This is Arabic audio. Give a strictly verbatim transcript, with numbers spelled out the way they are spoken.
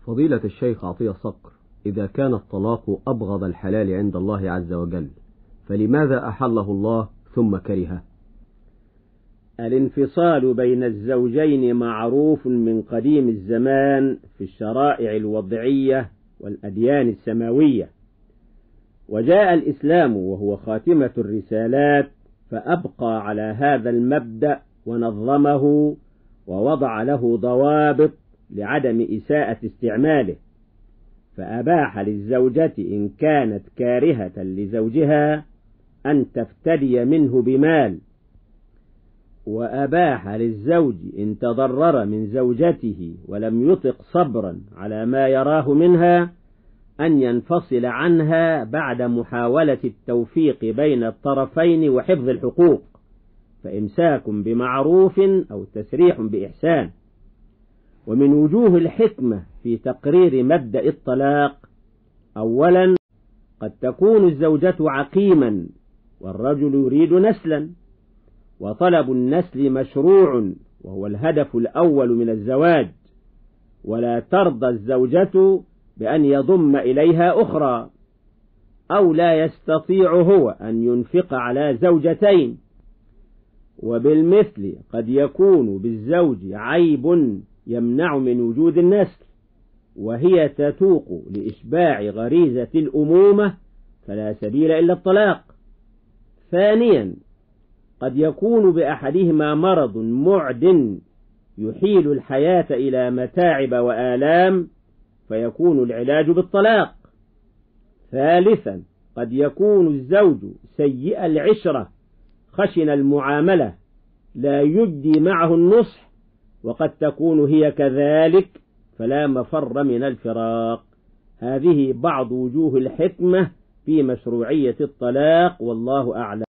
فضيلة الشيخ عطية صقر، إذا كان الطلاق أبغض الحلال عند الله عز وجل، فلماذا أحله الله ثم كرهه؟ الانفصال بين الزوجين معروف من قديم الزمان في الشرائع الوضعية والأديان السماوية، وجاء الإسلام وهو خاتمة الرسالات فأبقى على هذا المبدأ ونظمه ووضع له ضوابط لعدم إساءة استعماله، فأباح للزوجة إن كانت كارهة لزوجها أن تفتدي منه بمال، وأباح للزوج إن تضرر من زوجته ولم يطق صبرا على ما يراه منها أن ينفصل عنها بعد محاولة التوفيق بين الطرفين وحفظ الحقوق، فإمساك بمعروف أو تسريح بإحسان. ومن وجوه الحكمة في تقرير مبدأ الطلاق: أولا، قد تكون الزوجة عقيما والرجل يريد نسلا، وطلب النسل مشروع وهو الهدف الأول من الزواج، ولا ترضى الزوجة بأن يضم إليها أخرى، أو لا يستطيع هو أن ينفق على زوجتين. وبالمثل قد يكون بالزوج عيب يمنع من وجود النسل، وهي تتوق لإشباع غريزة الأمومة، فلا سبيل إلا الطلاق. ثانيا، قد يكون بأحدهما مرض معد يحيل الحياة إلى متاعب وآلام، فيكون العلاج بالطلاق. ثالثا، قد يكون الزوج سيء العشرة خشن المعاملة لا يجدي معه النصح، وقد تكون هي كذلك، فلا مفر من الفراق. هذه بعض وجوه الحكمة في مشروعية الطلاق، والله أعلم.